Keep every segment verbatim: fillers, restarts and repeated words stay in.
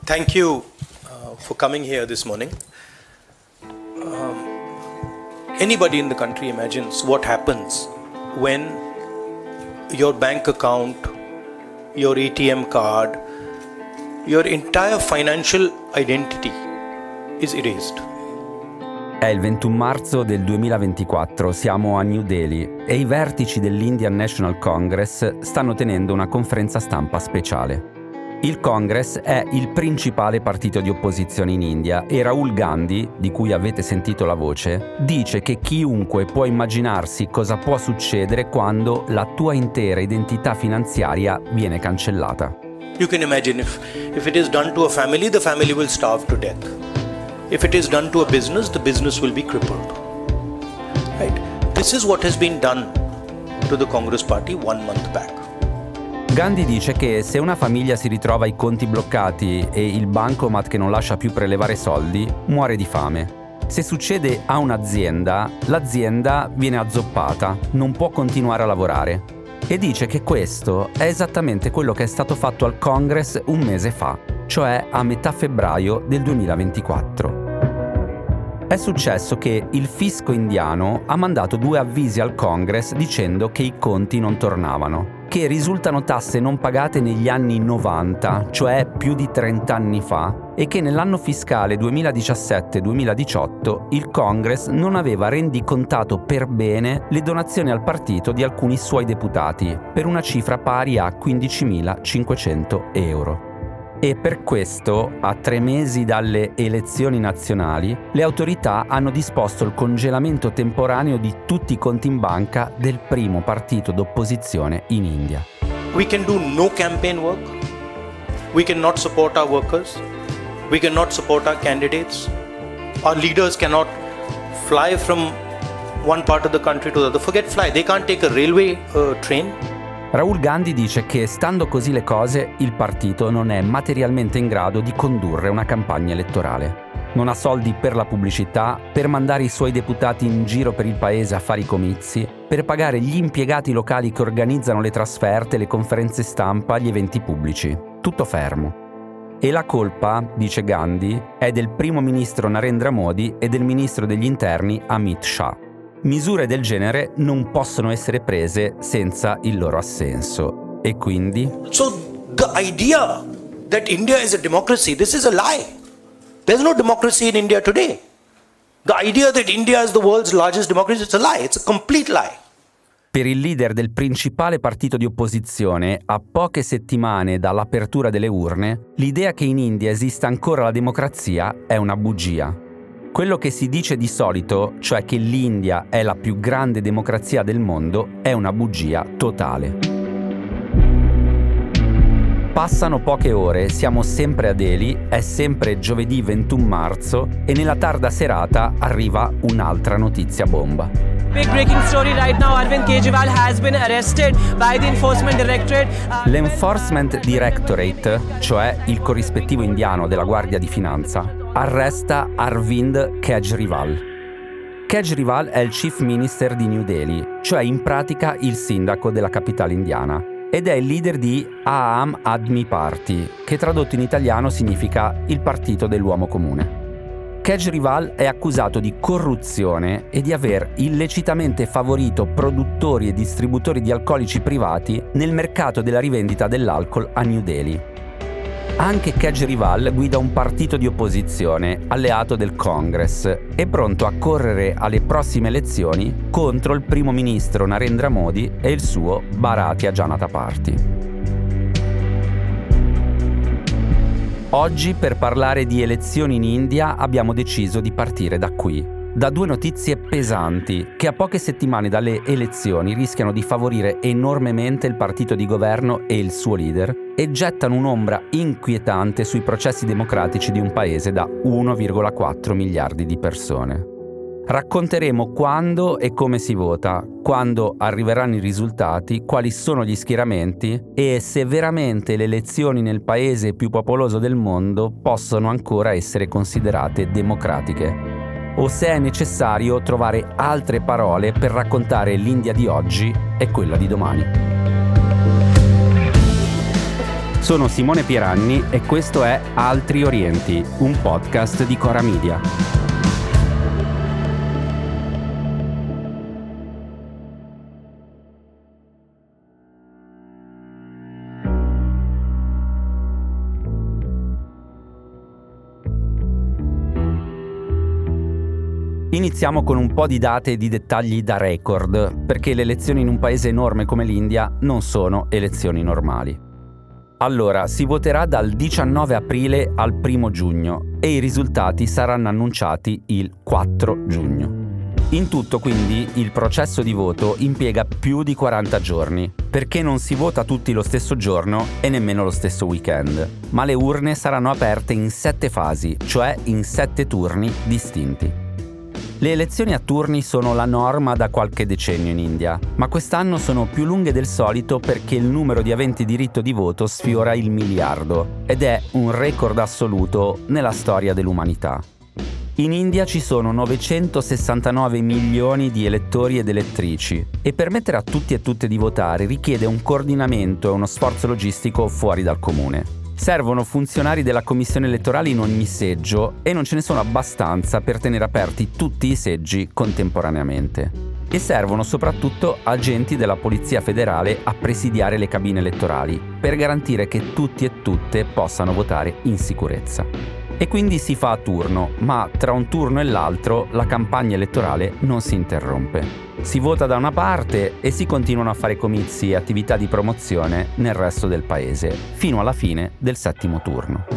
Thank you uh, for coming here this morning. Um, anybody in the country imagines what happens when your bank account, your A T M card, your entire financial identity is erased. È il ventuno marzo del duemilaventiquattro, siamo a New Delhi e i vertici dell'Indian National Congress stanno tenendo una conferenza stampa speciale. Il Congress è il principale partito di opposizione in India e Rahul Gandhi, di cui avete sentito la voce, dice che chiunque può immaginarsi cosa può succedere quando la tua intera identità finanziaria viene cancellata. You can imagine if, if it is done to a family, the family will starve to death. If it is done to a business, the business will be crippled. Right? This is what has been done to the Congress Party one month back. Gandhi dice che se una famiglia si ritrova i conti bloccati e il bancomat che non lascia più prelevare soldi, muore di fame. Se succede a un'azienda, l'azienda viene azzoppata, non può continuare a lavorare. E dice che questo è esattamente quello che è stato fatto al Congress un mese fa, cioè a metà febbraio del duemilaventiquattro. È successo che il fisco indiano ha mandato due avvisi al Congress dicendo che i conti non tornavano, che risultano tasse non pagate negli anni novanta, cioè più di trenta anni fa, e che nell'anno fiscale duemiladiciassette duemiladiciotto il Congress non aveva rendicontato per bene le donazioni al partito di alcuni suoi deputati, per una cifra pari a quindicimilacinquecento euro. E per questo, a tre mesi dalle elezioni nazionali, le autorità hanno disposto il congelamento temporaneo di tutti i conti in banca del primo partito d'opposizione in India. We can do no campaign work. We cannot support our workers. We cannot support our candidates. Our leaders cannot fly from one part of the country to the other. Forget fly, they can't take a railway uh, train. Rahul Gandhi dice che, stando così le cose, il partito non è materialmente in grado di condurre una campagna elettorale. Non ha soldi per la pubblicità, per mandare i suoi deputati in giro per il paese a fare i comizi, per pagare gli impiegati locali che organizzano le trasferte, le conferenze stampa, gli eventi pubblici. Tutto fermo. E la colpa, dice Gandhi, è del primo ministro Narendra Modi e del ministro degli interni Amit Shah. Misure del genere non possono essere prese senza il loro assenso. E quindi? So the idea that India is a democracy, this is a lie. There's no democracy in India today. The idea that India is the world's largest democracy, it's a lie. It's a complete lie. Per il leader del principale partito di opposizione, a poche settimane dall'apertura delle urne, l'idea che in India esista ancora la democrazia è una bugia. Quello che si dice di solito, cioè che l'India è la più grande democrazia del mondo, è una bugia totale. Passano poche ore, siamo sempre a Delhi, è sempre giovedì ventuno marzo e nella tarda serata arriva un'altra notizia bomba. Big breaking story right now. Arvind Kejriwal has been arrested by the Enforcement Directorate. L'Enforcement Directorate, cioè il corrispettivo indiano della Guardia di Finanza, arresta Arvind Kejriwal. Kejriwal è il Chief Minister di New Delhi, cioè in pratica il sindaco della capitale indiana, ed è il leader di Aam Admi Party, che tradotto in italiano significa il partito dell'uomo comune. Kejriwal è accusato di corruzione e di aver illecitamente favorito produttori e distributori di alcolici privati nel mercato della rivendita dell'alcol a New Delhi. Anche Kejriwal guida un partito di opposizione, alleato del Congress, e pronto a correre alle prossime elezioni contro il primo ministro Narendra Modi e il suo Bharatiya Janata Party. Oggi, per parlare di elezioni in India, abbiamo deciso di partire da qui, da due notizie pesanti che a poche settimane dalle elezioni rischiano di favorire enormemente il partito di governo e il suo leader e gettano un'ombra inquietante sui processi democratici di un paese da uno virgola quattro miliardi di persone. Racconteremo quando e come si vota, quando arriveranno i risultati, quali sono gli schieramenti e se veramente le elezioni nel paese più popoloso del mondo possono ancora essere considerate democratiche, o se è necessario trovare altre parole per raccontare l'India di oggi e quella di domani. Sono Simone Pieranni e questo è Altri Orienti, un podcast di Cora Media. Iniziamo con un po' di date e di dettagli da record, perché le elezioni in un paese enorme come l'India non sono elezioni normali. Allora, si voterà dal diciannove aprile al primo giugno e i risultati saranno annunciati il quattro giugno. In tutto, quindi, il processo di voto impiega più di quaranta giorni, perché non si vota tutti lo stesso giorno e nemmeno lo stesso weekend, ma le urne saranno aperte in sette fasi, cioè in sette turni distinti. Le elezioni a turni sono la norma da qualche decennio in India, ma quest'anno sono più lunghe del solito perché il numero di aventi diritto di voto sfiora il miliardo ed è un record assoluto nella storia dell'umanità. In India ci sono novecentosessantanove milioni di elettori ed elettrici e permettere a tutti e tutte di votare richiede un coordinamento e uno sforzo logistico fuori dal comune. Servono funzionari della commissione elettorale in ogni seggio e non ce ne sono abbastanza per tenere aperti tutti i seggi contemporaneamente. E servono soprattutto agenti della Polizia Federale a presidiare le cabine elettorali per garantire che tutti e tutte possano votare in sicurezza. E quindi si fa a turno, ma tra un turno e l'altro la campagna elettorale non si interrompe. Si vota da una parte e si continuano a fare comizi e attività di promozione nel resto del paese, fino alla fine del settimo turno.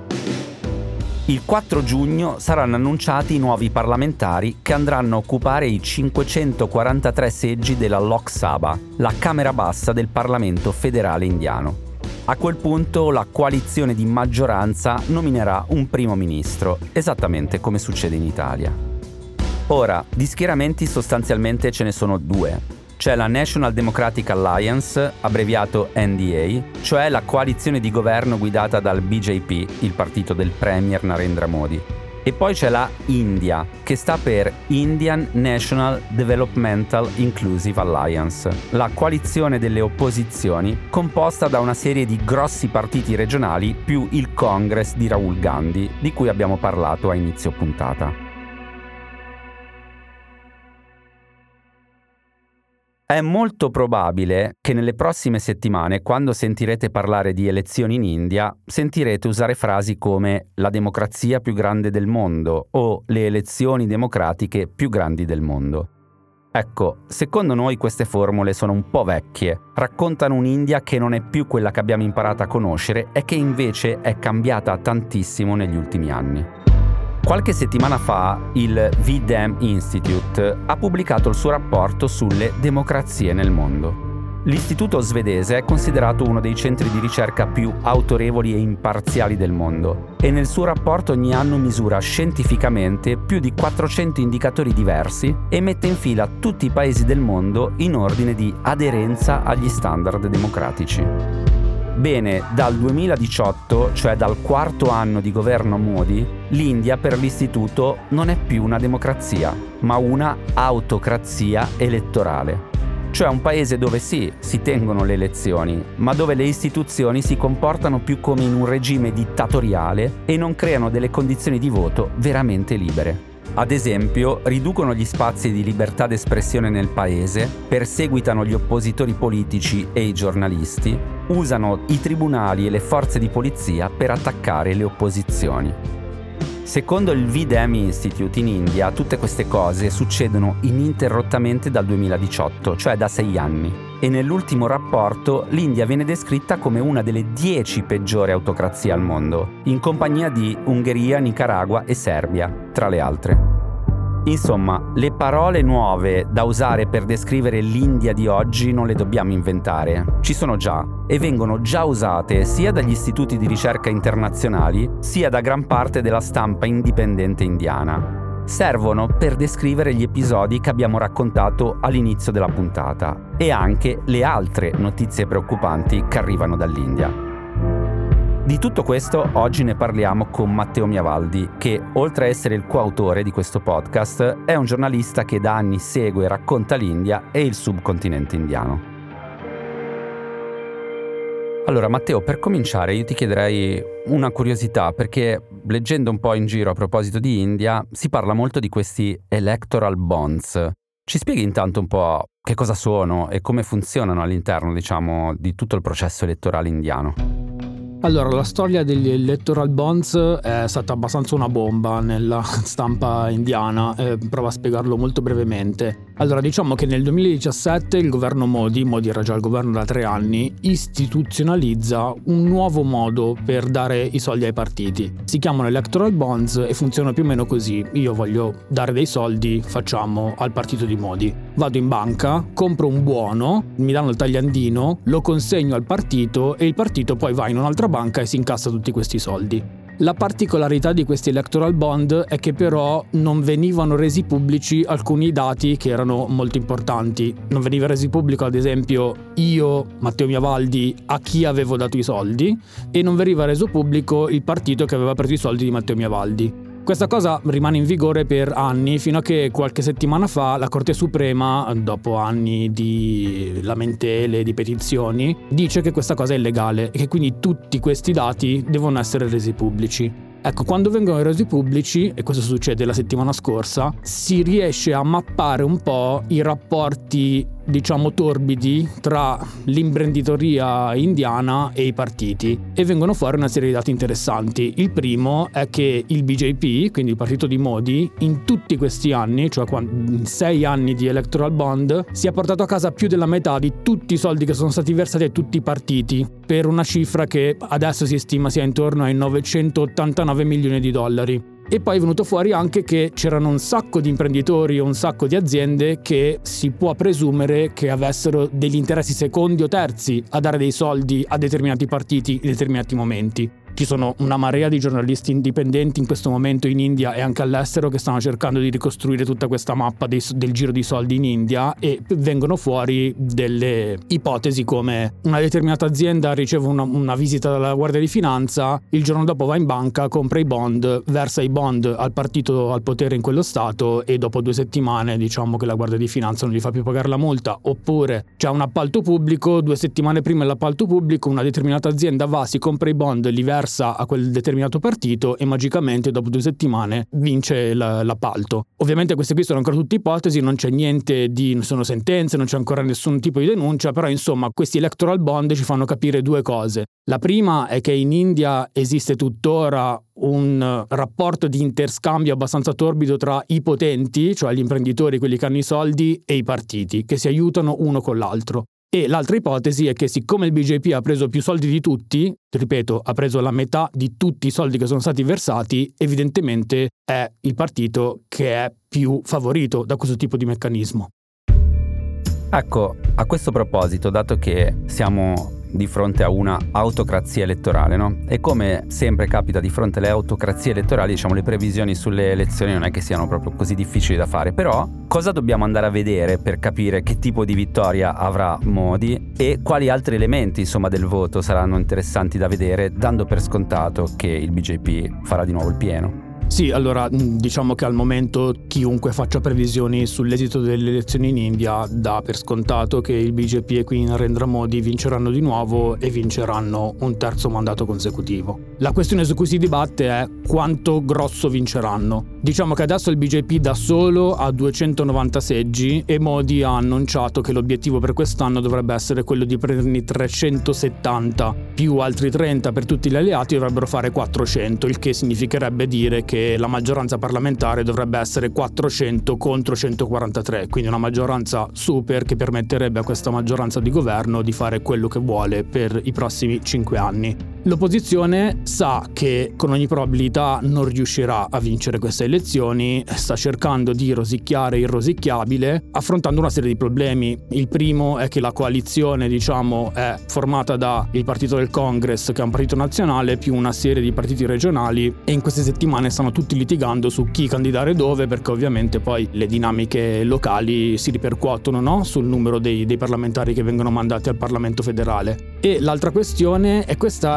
Il quattro giugno saranno annunciati i nuovi parlamentari che andranno a occupare i cinquecentoquarantatré seggi della Lok Sabha, la Camera Bassa del Parlamento federale indiano. A quel punto la coalizione di maggioranza nominerà un primo ministro, esattamente come succede in Italia. Ora, di schieramenti sostanzialmente ce ne sono due. C'è la National Democratic Alliance, abbreviato N D A, cioè la coalizione di governo guidata dal B J P, il partito del premier Narendra Modi. E poi c'è la India, che sta per Indian National Developmental Inclusive Alliance, la coalizione delle opposizioni composta da una serie di grossi partiti regionali più il Congress di Rahul Gandhi, di cui abbiamo parlato a inizio puntata. È molto probabile che nelle prossime settimane, quando sentirete parlare di elezioni in India, sentirete usare frasi come la democrazia più grande del mondo o le elezioni democratiche più grandi del mondo. Ecco, secondo noi queste formule sono un po' vecchie, raccontano un'India che non è più quella che abbiamo imparato a conoscere e che invece è cambiata tantissimo negli ultimi anni. Qualche settimana fa il V D E M Institute ha pubblicato il suo rapporto sulle democrazie nel mondo. L'istituto svedese è considerato uno dei centri di ricerca più autorevoli e imparziali del mondo e nel suo rapporto ogni anno misura scientificamente più di quattrocento indicatori diversi e mette in fila tutti i paesi del mondo in ordine di aderenza agli standard democratici. Bene, dal duemiladiciotto, cioè dal quarto anno di governo Modi, l'India per l'istituto non è più una democrazia, ma una autocrazia elettorale. Cioè un paese dove sì, si tengono le elezioni, ma dove le istituzioni si comportano più come in un regime dittatoriale e non creano delle condizioni di voto veramente libere. Ad esempio, riducono gli spazi di libertà d'espressione nel paese, perseguitano gli oppositori politici e i giornalisti, usano i tribunali e le forze di polizia per attaccare le opposizioni. Secondo il V D E M Institute in India, tutte queste cose succedono ininterrottamente dal duemiladiciotto, cioè da sei anni. E nell'ultimo rapporto l'India viene descritta come una delle dieci peggiori autocrazie al mondo, in compagnia di Ungheria, Nicaragua e Serbia, tra le altre. Insomma, le parole nuove da usare per descrivere l'India di oggi non le dobbiamo inventare, ci sono già e vengono già usate sia dagli istituti di ricerca internazionali sia da gran parte della stampa indipendente indiana. Servono per descrivere gli episodi che abbiamo raccontato all'inizio della puntata e anche le altre notizie preoccupanti che arrivano dall'India. Di tutto questo oggi ne parliamo con Matteo Miavaldi, che oltre a essere il coautore di questo podcast è un giornalista che da anni segue e racconta l'India e il subcontinente indiano. Allora Matteo, per cominciare io ti chiederei una curiosità, perché leggendo un po' in giro a proposito di India si parla molto di questi electoral bonds. Ci spieghi intanto un po' che cosa sono e come funzionano all'interno, diciamo, di tutto il processo elettorale indiano? Allora, la storia degli electoral bonds è stata abbastanza una bomba nella stampa indiana, eh, provo a spiegarlo molto brevemente. Allora, diciamo che nel duemiladiciassette il governo Modi, Modi era già al governo da tre anni, istituzionalizza un nuovo modo per dare i soldi ai partiti. Si chiamano electoral bonds e funzionano più o meno così. Io voglio dare dei soldi, facciamo, al partito di Modi. Vado in banca, compro un buono, mi danno il tagliandino, lo consegno al partito e il partito poi va in un'altra banca e si incassa tutti questi soldi. La particolarità di questi electoral bond è che però non venivano resi pubblici alcuni dati che erano molto importanti. Non veniva resi pubblico, ad esempio, io, Matteo Miavaldi, a chi avevo dato i soldi, e non veniva reso pubblico il partito che aveva preso i soldi di Matteo Miavaldi. Questa cosa rimane in vigore per anni, fino a che qualche settimana fa la Corte Suprema, dopo anni di lamentele, di petizioni, dice che questa cosa è illegale e che quindi tutti questi dati devono essere resi pubblici. Ecco, quando vengono resi pubblici, e questo succede la settimana scorsa, si riesce a mappare un po' i rapporti, diciamo, torbidi tra l'imprenditoria indiana e i partiti, e vengono fuori una serie di dati interessanti. Il primo è che il B J P, quindi il partito di Modi, in tutti questi anni, cioè in sei anni di electoral bond, si è portato a casa più della metà di tutti i soldi che sono stati versati a tutti i partiti, per una cifra che adesso si stima sia intorno ai novecentottantanove milioni di dollari. E poi è venuto fuori anche che c'erano un sacco di imprenditori o un sacco di aziende che si può presumere che avessero degli interessi secondi o terzi a dare dei soldi a determinati partiti in determinati momenti. Ci sono una marea di giornalisti indipendenti in questo momento in India e anche all'estero che stanno cercando di ricostruire tutta questa mappa dei, del giro di soldi in India, e vengono fuori delle ipotesi come una determinata azienda riceve una, una visita dalla Guardia di Finanza, il giorno dopo va in banca, compra i bond, versa i bond al partito al potere in quello stato e dopo due settimane diciamo che la Guardia di Finanza non gli fa più pagare la multa. Oppure c'è un appalto pubblico, due settimane prima dell'appalto pubblico una determinata azienda va, si compra i bond, li versa a quel determinato partito e magicamente dopo due settimane vince l'appalto. Ovviamente queste qui sono ancora tutte ipotesi, non c'è niente di, non sono sentenze, non c'è ancora nessun tipo di denuncia, però insomma questi electoral bond ci fanno capire due cose. La prima è che in India esiste tuttora un rapporto di interscambio abbastanza torbido tra i potenti, cioè gli imprenditori, quelli che hanno i soldi, e i partiti, che si aiutano uno con l'altro. E l'altra ipotesi è che siccome il B J P ha preso più soldi di tutti, ripeto, ha preso la metà di tutti i soldi che sono stati versati, evidentemente è il partito che è più favorito da questo tipo di meccanismo. Ecco, a questo proposito, dato che siamo di fronte a una autocrazia elettorale, no? E come sempre capita di fronte alle autocrazie elettorali, diciamo, le previsioni sulle elezioni non è che siano proprio così difficili da fare, però cosa dobbiamo andare a vedere per capire che tipo di vittoria avrà Modi e quali altri elementi, insomma, del voto saranno interessanti da vedere, dando per scontato che il B J P farà di nuovo il pieno? Sì, allora diciamo che al momento chiunque faccia previsioni sull'esito delle elezioni in India dà per scontato che il B J P e qui Narendra Modi vinceranno di nuovo e vinceranno un terzo mandato consecutivo. La questione su cui si dibatte è quanto grosso vinceranno. Diciamo che adesso il B J P da solo ha duecentonovanta seggi e Modi ha annunciato che l'obiettivo per quest'anno dovrebbe essere quello di prenderne trecentosettanta, più altri trenta per tutti gli alleati dovrebbero fare quattrocento, il che significherebbe dire che la maggioranza parlamentare dovrebbe essere quattrocento contro centoquarantatré, quindi una maggioranza super che permetterebbe a questa maggioranza di governo di fare quello che vuole per i prossimi cinque anni. L'opposizione sa che con ogni probabilità non riuscirà a vincere queste elezioni, sta cercando di rosicchiare il rosicchiabile, affrontando una serie di problemi. Il primo è che la coalizione, diciamo, è formata da il partito del Congress, che è un partito nazionale, più una serie di partiti regionali, e in queste settimane stanno tutti litigando su chi candidare dove, perché ovviamente poi le dinamiche locali si ripercuotono, no? sul numero dei, dei parlamentari che vengono mandati al Parlamento federale. E l'altra questione è questa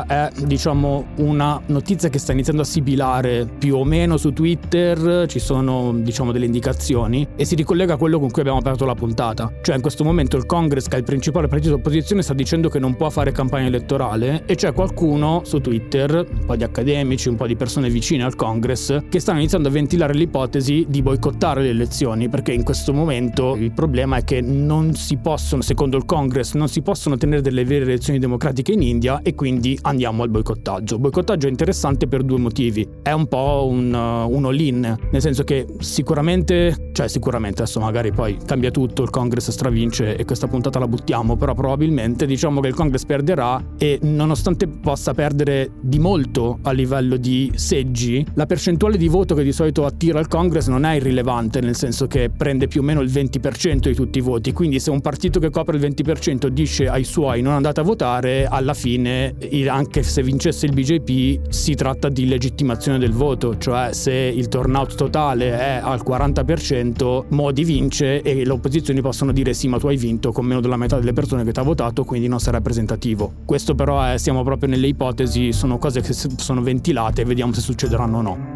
è, diciamo, una notizia che sta iniziando a sibilare più o meno su Twitter, ci sono, diciamo, delle indicazioni, e si ricollega a quello con cui abbiamo aperto la puntata. Cioè, in questo momento il Congress, che è il principale partito d'opposizione, sta dicendo che non può fare campagna elettorale, e c'è qualcuno su Twitter, un po' di accademici, un po' di persone vicine al Congress, che stanno iniziando a ventilare l'ipotesi di boicottare le elezioni, perché in questo momento il problema è che non si possono, secondo il Congress, non si possono tenere delle vere elezioni democratiche in India, e quindi andiamo al boicottaggio. Il boicottaggio è interessante per due motivi. È un po' un, uh, un all-in, nel senso che sicuramente, cioè sicuramente adesso magari poi cambia tutto, il Congress stravince e questa puntata la buttiamo, però probabilmente diciamo che il Congress perderà, e nonostante possa perdere di molto a livello di seggi, la percentuale di voto che di solito attira il Congress non è irrilevante, nel senso che prende più o meno il venti per cento di tutti i voti. Quindi se un partito che copre il venti per cento dice ai suoi non andate a votare, alla fine, anche se vincesse il B J P, si tratta di legittimazione del voto. Cioè, se il turnout totale è al quaranta per cento, Modi vince e le opposizioni possono dire sì, ma tu hai vinto con meno della metà delle persone che ti ha votato, quindi non sei rappresentativo. Questo però è, siamo proprio nelle ipotesi, sono cose che sono ventilate e vediamo se succederanno o no.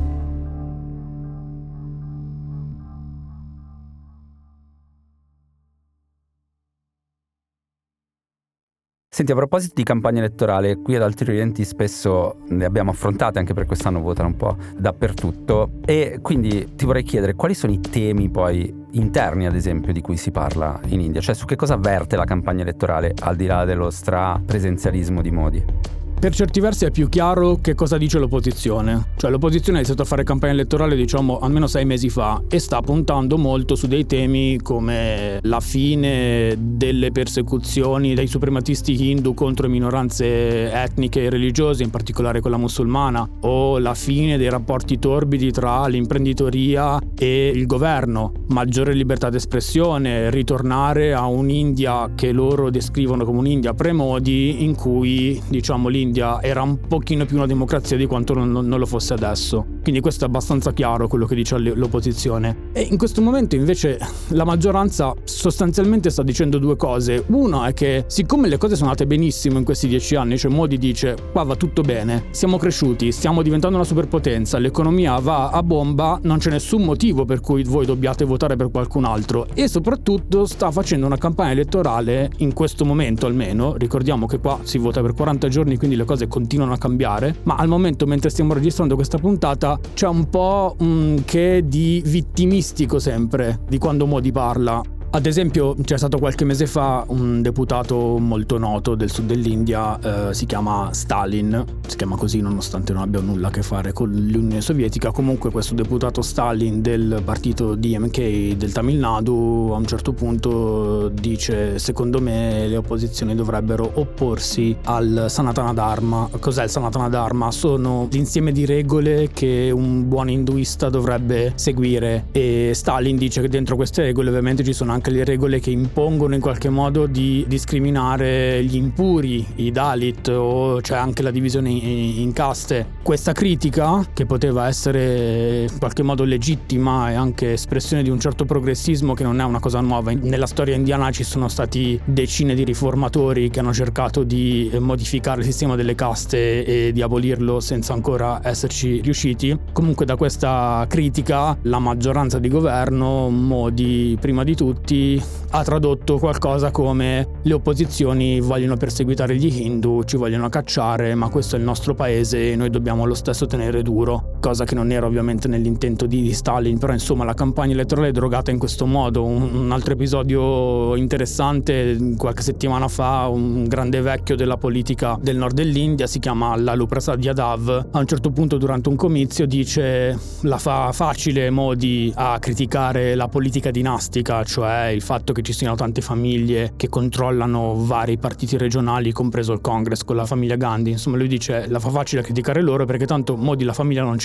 Senti, a proposito di campagna elettorale, qui ad Altri Orienti spesso ne abbiamo affrontate, anche per quest'anno votano un po' dappertutto, e quindi ti vorrei chiedere quali sono i temi poi interni, ad esempio, di cui si parla in India, cioè su che cosa verte la campagna elettorale al di là dello stra-presenzialismo di Modi. Per certi versi è più chiaro che cosa dice l'opposizione. Cioè l'opposizione ha iniziato a fare campagna elettorale, diciamo, almeno sei mesi fa, e sta puntando molto su dei temi come la fine delle persecuzioni dei suprematisti hindu contro minoranze etniche e religiose, in particolare quella musulmana, o la fine dei rapporti torbidi tra l'imprenditoria e il governo, maggiore libertà d'espressione, ritornare a un'India che loro descrivono come un'India pre-Modi, in cui, diciamo, l'India era un pochino più una democrazia di quanto non, non lo fosse adesso. Quindi questo è abbastanza chiaro quello che dice l'opposizione. E in questo momento invece la maggioranza sostanzialmente sta dicendo due cose. Uno è che siccome le cose sono andate benissimo in questi dieci anni, cioè Modi dice qua va tutto bene, siamo cresciuti, stiamo diventando una superpotenza, l'economia va a bomba, non c'è nessun motivo per cui voi dobbiate votare per qualcun altro, e soprattutto sta facendo una campagna elettorale in questo momento, almeno, ricordiamo che qua si vota per quaranta giorni, quindi le cose continuano a cambiare, ma al momento, mentre stiamo registrando questa puntata, c'è un po' un che di vittimistico sempre di quando Modi parla. Ad esempio, c'è stato qualche mese fa un deputato molto noto del sud dell'India, eh, si chiama Stalin, si chiama così nonostante non abbia nulla a che fare con l'Unione Sovietica. Comunque questo deputato Stalin del partito D M K del Tamil Nadu a un certo punto dice: secondo me le opposizioni dovrebbero opporsi al Sanatana Dharma. Cos'è il Sanatana Dharma? Sono l'insieme di regole che un buon induista dovrebbe seguire, e Stalin dice che dentro queste regole ovviamente ci sono anche le regole che impongono in qualche modo di discriminare gli impuri, i Dalit, o c'è anche la divisione in, in caste. Questa critica, che poteva essere in qualche modo legittima e anche espressione di un certo progressismo, che non è una cosa nuova, nella storia indiana ci sono stati decine di riformatori che hanno cercato di modificare il sistema delle caste e di abolirlo senza ancora esserci riusciti. Comunque da questa critica la maggioranza di governo, Modi prima di tutti, ha tradotto qualcosa come: le opposizioni vogliono perseguitare gli Hindu, ci vogliono cacciare, ma questo è il nostro paese e noi dobbiamo lo stesso tenere duro, cosa che non era ovviamente nell'intento di Stalin. Però insomma la campagna elettorale è drogata in questo modo. Un, un altro episodio interessante, qualche settimana fa, un grande vecchio della politica del nord dell'India, si chiama Lalu Prasad Yadav, a un certo punto durante un comizio dice: la fa facile Modi a criticare la politica dinastica, cioè il fatto che ci siano tante famiglie che controllano vari partiti regionali, compreso il Congress con la famiglia Gandhi. Insomma, lui dice la fa facile a criticare loro perché tanto Modi la famiglia non ce l'ha.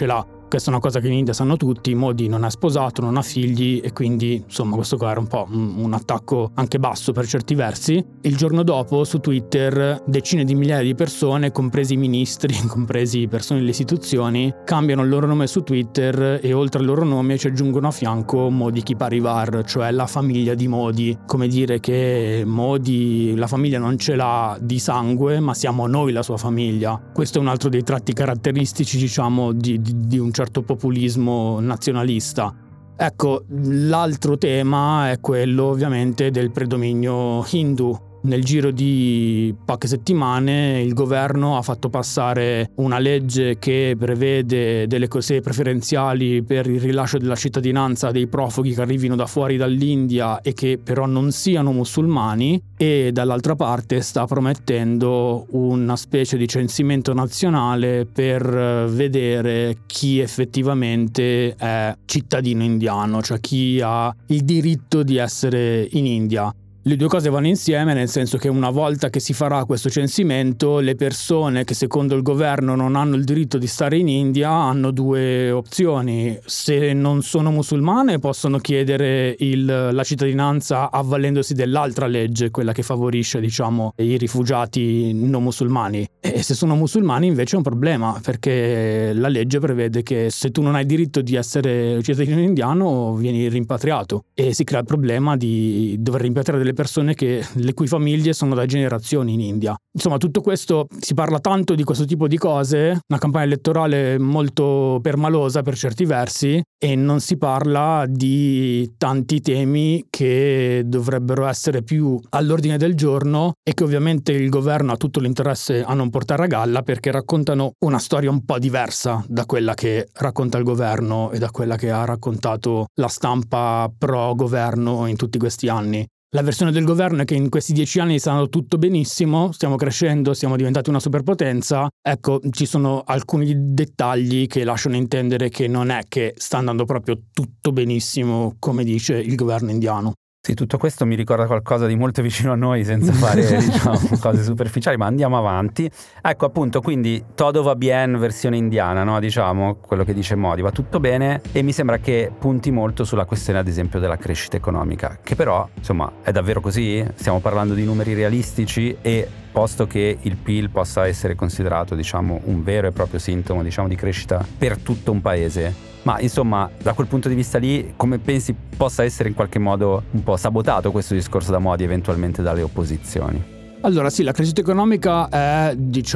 Questa è una cosa che in India sanno tutti, Modi non è sposato, non ha figli e quindi insomma questo qua era un po' un, un attacco anche basso per certi versi. Il giorno dopo su Twitter decine di migliaia di persone, compresi i ministri, compresi persone delle istituzioni, cambiano il loro nome su Twitter e oltre al loro nome ci aggiungono a fianco Modi Ki Parivar, cioè la famiglia di Modi, come dire che Modi, la famiglia non ce l'ha di sangue ma siamo noi la sua famiglia. Questo è un altro dei tratti caratteristici, diciamo, di, di, di un certo populismo nazionalista. Ecco, l'altro tema è quello ovviamente del predominio hindu. Nel giro di poche settimane il governo ha fatto passare una legge che prevede delle cose preferenziali per il rilascio della cittadinanza dei profughi che arrivino da fuori dall'India e che però non siano musulmani, e dall'altra parte sta promettendo una specie di censimento nazionale per vedere chi effettivamente è cittadino indiano, cioè chi ha il diritto di essere in India. Le due cose vanno insieme, nel senso che una volta che si farà questo censimento, le persone che secondo il governo non hanno il diritto di stare in India hanno due opzioni. Se non sono musulmane possono chiedere il, la cittadinanza avvalendosi dell'altra legge, quella che favorisce, diciamo, i rifugiati non musulmani. E se sono musulmani invece è un problema, perché la legge prevede che se tu non hai il diritto di essere cittadino indiano vieni rimpatriato e si crea il problema di dover rimpatriare delle persone che, le cui famiglie sono da generazioni in India. Insomma, tutto questo, si parla tanto di questo tipo di cose, una campagna elettorale molto permalosa per certi versi, e non si parla di tanti temi che dovrebbero essere più all'ordine del giorno e che ovviamente il governo ha tutto l'interesse a non portare a galla, perché raccontano una storia un po' diversa da quella che racconta il governo e da quella che ha raccontato la stampa pro governo in tutti questi anni. La versione del governo è che in questi dieci anni sta andando tutto benissimo, stiamo crescendo, siamo diventati una superpotenza. Ecco, ci sono alcuni dettagli che lasciano intendere che non è che sta andando proprio tutto benissimo, come dice il governo indiano. Sì, tutto questo mi ricorda qualcosa di molto vicino a noi, senza fare diciamo, cose superficiali, ma andiamo avanti. Ecco, appunto, quindi todo va bien versione indiana, no? Diciamo, quello che dice Modi, va tutto bene, e mi sembra che punti molto sulla questione, ad esempio, della crescita economica, che però, insomma, è davvero così? Stiamo parlando di numeri realistici, e posto che il P I L possa essere considerato, diciamo, un vero e proprio sintomo, diciamo, di crescita per tutto un paese. Ma insomma, da quel punto di vista lì, come pensi possa essere in qualche modo un po' sabotato questo discorso da Modi eventualmente dalle opposizioni? Allora sì, la crescita economica è,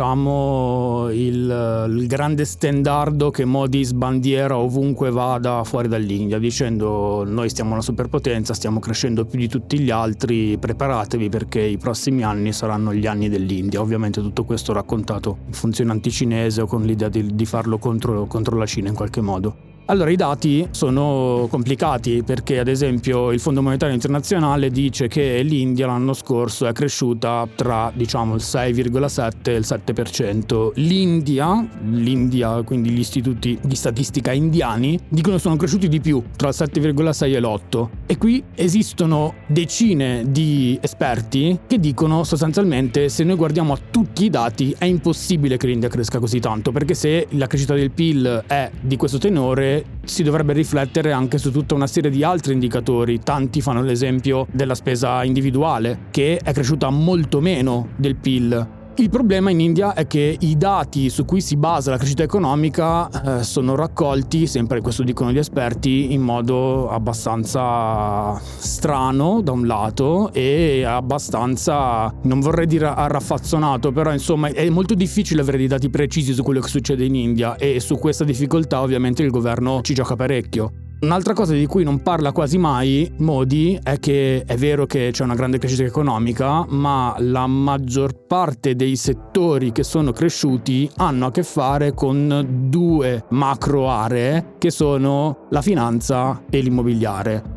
diciamo, il, il grande stendardo che Modi sbandiera ovunque vada fuori dall'India, dicendo: noi stiamo una superpotenza, stiamo crescendo più di tutti gli altri, preparatevi perché i prossimi anni saranno gli anni dell'India. Ovviamente tutto questo raccontato in funzione anticinese o con l'idea di, di farlo contro, contro la Cina in qualche modo. Allora, i dati sono complicati perché, ad esempio, il Fondo Monetario Internazionale dice che l'India l'anno scorso è cresciuta tra, diciamo, il sei virgola sette e il sette per cento. L'India, l'India, quindi gli istituti di statistica indiani, dicono che sono cresciuti di più, tra il sette virgola sei e l'otto. E qui esistono decine di esperti che dicono sostanzialmente: se noi guardiamo a tutti i dati è impossibile che l'India cresca così tanto, perché se la crescita del P I L è di questo tenore si dovrebbe riflettere anche su tutta una serie di altri indicatori. Tanti fanno l'esempio della spesa individuale, che è cresciuta molto meno del P I L. Il problema in India è che i dati su cui si basa la crescita economica eh, sono raccolti, sempre questo dicono gli esperti, in modo abbastanza strano da un lato e abbastanza, non vorrei dire arraffazzonato, però insomma è molto difficile avere dei dati precisi su quello che succede in India, e su questa difficoltà ovviamente il governo ci gioca parecchio. Un'altra cosa di cui non parla quasi mai Modi è che è vero che c'è una grande crescita economica, ma la maggior parte dei settori che sono cresciuti hanno a che fare con due macro aree che sono la finanza e l'immobiliare.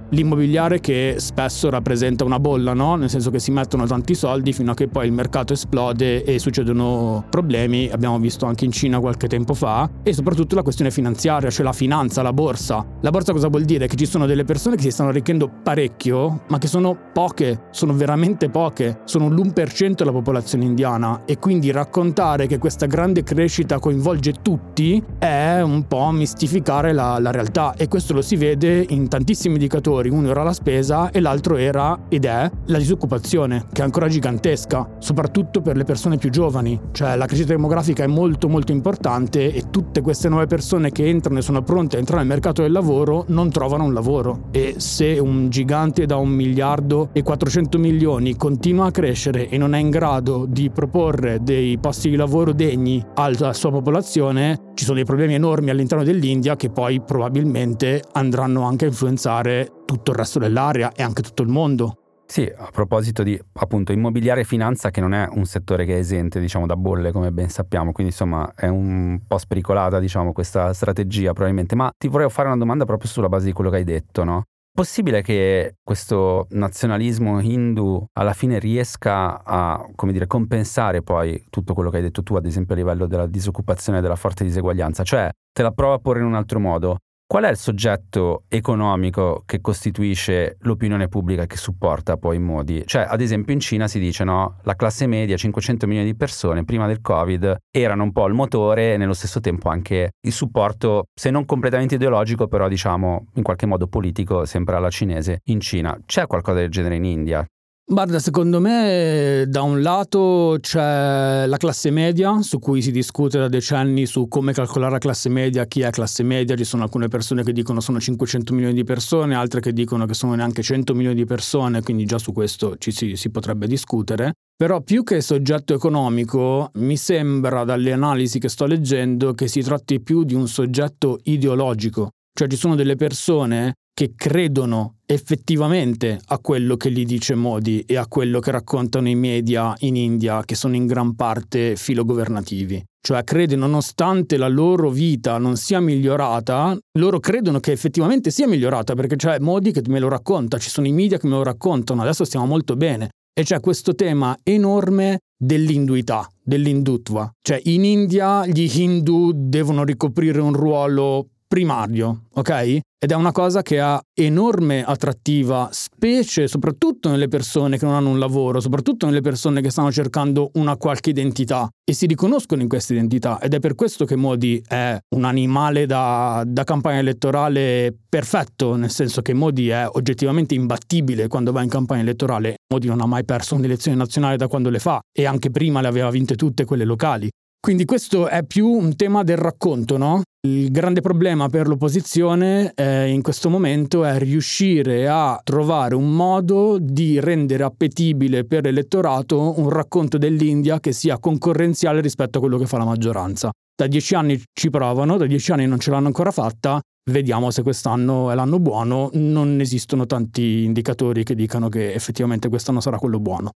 l'immobiliare che spesso rappresenta una bolla, no? Nel senso che si mettono tanti soldi fino a che poi il mercato esplode e succedono problemi, abbiamo visto anche in Cina qualche tempo fa, e soprattutto la questione finanziaria, cioè la finanza, la borsa. La borsa cosa vuol dire? Che ci sono delle persone che si stanno arricchendo parecchio, ma che sono poche, sono veramente poche, sono l'uno per cento della popolazione indiana, e quindi raccontare che questa grande crescita coinvolge tutti è un po' mistificare la, la realtà, e questo lo si vede in tantissimi indicatori. Uno era la spesa e l'altro era ed è la disoccupazione, che è ancora gigantesca, soprattutto per le persone più giovani. Cioè la crescita demografica è molto molto importante, e tutte queste nuove persone che entrano e sono pronte a entrare nel mercato del lavoro non trovano un lavoro, e se un gigante da un miliardo e quattrocento milioni continua a crescere e non è in grado di proporre dei posti di lavoro degni alla sua popolazione, ci sono dei problemi enormi all'interno dell'India che poi probabilmente andranno anche a influenzare tutto il resto dell'area e anche tutto il mondo. Sì, a proposito di appunto immobiliare e finanza, che non è un settore che è esente, diciamo, da bolle, come ben sappiamo, quindi insomma è un po' spericolata, diciamo, questa strategia probabilmente, ma ti vorrei fare una domanda proprio sulla base di quello che hai detto, no? Possibile che questo nazionalismo hindu alla fine riesca a, come dire, compensare poi tutto quello che hai detto tu, ad esempio a livello della disoccupazione e della forte diseguaglianza? Cioè, te la provo a porre in un altro modo. Qual è il soggetto economico che costituisce l'opinione pubblica che supporta poi Modi? Cioè, ad esempio in Cina si dice, no, la classe media, cinquecento milioni di persone prima del Covid erano un po' il motore e nello stesso tempo anche il supporto, se non completamente ideologico, però diciamo in qualche modo politico, sempre alla cinese in Cina. C'è qualcosa del genere in India? Guarda, secondo me da un lato c'è la classe media, su cui si discute da decenni su come calcolare la classe media, chi è classe media. Ci sono alcune persone che dicono sono cinquecento milioni di persone, altre che dicono che sono neanche cento milioni di persone, quindi già su questo ci si, si potrebbe discutere. Però più che soggetto economico, mi sembra dalle analisi che sto leggendo che si tratti più di un soggetto ideologico. Cioè ci sono delle persone che credono effettivamente a quello che gli dice Modi e a quello che raccontano i media in India, che sono in gran parte filogovernativi. Cioè credono, nonostante la loro vita non sia migliorata, loro credono che effettivamente sia migliorata, perché c'è Modi che me lo racconta, ci sono i media che me lo raccontano, adesso stiamo molto bene. E c'è questo tema enorme dell'induità, dell'indutva. Cioè in India gli Hindu devono ricoprire un ruolo primario, ok? Ed è una cosa che ha enorme attrattiva, specie soprattutto nelle persone che non hanno un lavoro, soprattutto nelle persone che stanno cercando una qualche identità e si riconoscono in questa identità, ed è per questo che Modi è un animale da, da campagna elettorale perfetto, nel senso che Modi è oggettivamente imbattibile quando va in campagna elettorale. Modi non ha mai perso un'elezione nazionale da quando le fa, e anche prima le aveva vinte tutte quelle locali. Quindi questo è più un tema del racconto, no? Il grande problema per l'opposizione eh, in questo momento è riuscire a trovare un modo di rendere appetibile per l'elettorato un racconto dell'India che sia concorrenziale rispetto a quello che fa la maggioranza. Da dieci anni ci provano, da dieci anni non ce l'hanno ancora fatta, vediamo se quest'anno è l'anno buono. Non esistono tanti indicatori che dicano che effettivamente quest'anno sarà quello buono.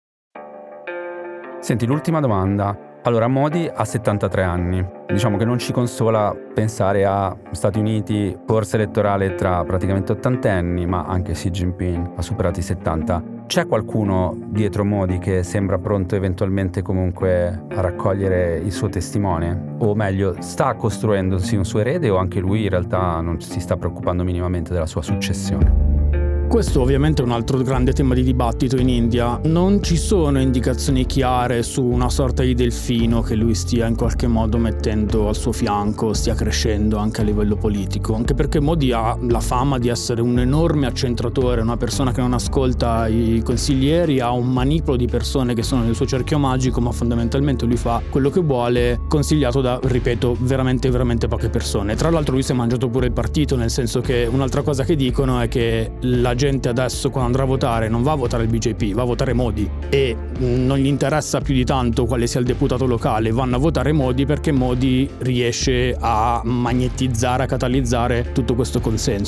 Senti, l'ultima domanda. Allora, Modi ha settantatré anni. Diciamo che non ci consola pensare a Stati Uniti, corsa elettorale tra praticamente ottantenni, ma anche Xi Jinping ha superato i settanta. C'è qualcuno dietro Modi che sembra pronto eventualmente comunque a raccogliere il suo testimone? O meglio, sta costruendosi un suo erede, o anche lui in realtà non si sta preoccupando minimamente della sua successione? Questo ovviamente è un altro grande tema di dibattito in India. Non ci sono indicazioni chiare su una sorta di delfino che lui stia in qualche modo mettendo al suo fianco, stia crescendo anche a livello politico, anche perché Modi ha la fama di essere un enorme accentratore, una persona che non ascolta i consiglieri, ha un manipolo di persone che sono nel suo cerchio magico, ma fondamentalmente lui fa quello che vuole, consigliato da, ripeto, veramente veramente poche persone. Tra l'altro lui si è mangiato pure il partito, nel senso che un'altra cosa che dicono è che la gente adesso quando andrà a votare non va a votare il B J P, va a votare Modi, e non gli interessa più di tanto quale sia il deputato locale, vanno a votare Modi perché Modi riesce a magnetizzare, a catalizzare tutto questo consenso.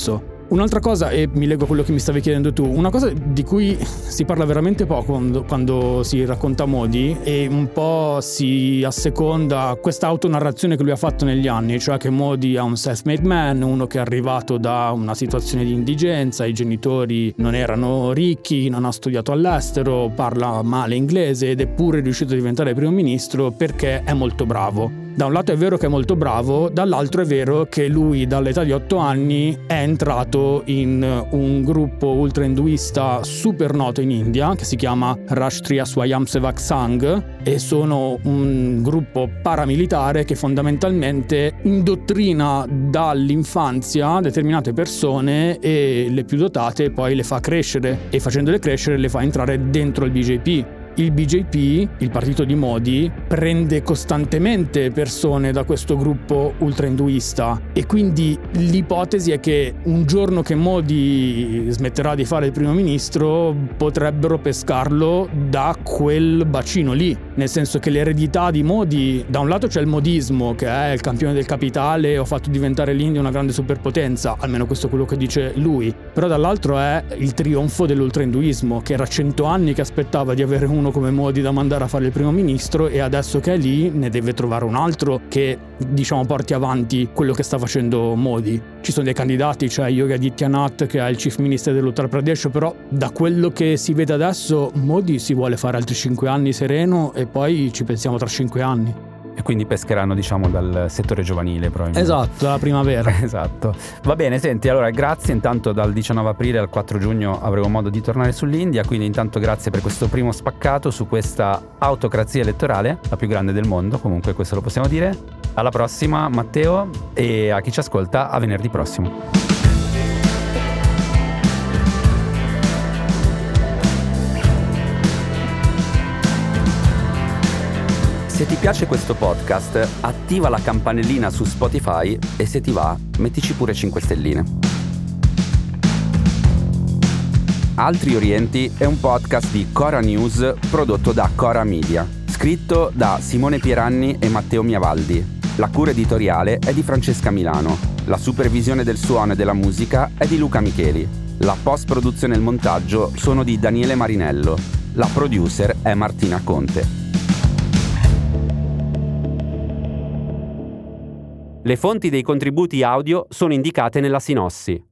Un'altra cosa, e mi leggo a quello che mi stavi chiedendo tu, una cosa di cui si parla veramente poco quando, quando si racconta Modi e un po' si asseconda questa autonarrazione che lui ha fatto negli anni, cioè che Modi è un self-made man, uno che è arrivato da una situazione di indigenza, i genitori non erano ricchi, non ha studiato all'estero, parla male inglese ed è pure riuscito a diventare primo ministro perché è molto bravo. Da un lato è vero che è molto bravo, dall'altro è vero che lui dall'età di otto anni è entrato in un gruppo ultra-induista super noto in India che si chiama Rashtriya Swayamsevak Sangh e sono un gruppo paramilitare che fondamentalmente indottrina dall'infanzia determinate persone e le più dotate poi le fa crescere e facendole crescere le fa entrare dentro il B J P. Il B J P, il partito di Modi, prende costantemente persone da questo gruppo ultra-induista e quindi l'ipotesi è che un giorno che Modi smetterà di fare il primo ministro potrebbero pescarlo da quel bacino lì, nel senso che l'eredità di Modi, da un lato c'è il modismo che è il campione del capitale, ho fatto diventare l'India una grande superpotenza, almeno questo è quello che dice lui, però dall'altro è il trionfo dell'ultra-induismo che era cento anni che aspettava di avere un uno come Modi da mandare a fare il primo ministro e adesso che è lì ne deve trovare un altro che diciamo porti avanti quello che sta facendo Modi. Ci sono dei candidati, c'è Yogi Adityanath che è il chief minister dell'Uttar Pradesh, però da quello che si vede adesso Modi si vuole fare altri cinque anni sereno e poi ci pensiamo tra cinque anni. E quindi pescheranno, diciamo, dal settore giovanile probabilmente. Esatto, la primavera. Esatto. Va bene, senti, allora grazie. Intanto dal diciannove aprile al quattro giugno avremo modo di tornare sull'India, quindi intanto grazie per questo primo spaccato su questa autocrazia elettorale, la più grande del mondo, comunque questo lo possiamo dire. Alla prossima Matteo e a chi ci ascolta a venerdì prossimo. Se ti piace questo podcast, attiva la campanellina su Spotify e se ti va, mettici pure cinque stelline. Altri Orienti è un podcast di Cora News prodotto da Cora Media, scritto da Simone Pieranni e Matteo Miavaldi. La cura editoriale è di Francesca Milano, la supervisione del suono e della musica è di Luca Micheli, la post-produzione e il montaggio sono di Daniele Marinello, la producer è Martina Conte. Le fonti dei contributi audio sono indicate nella sinossi.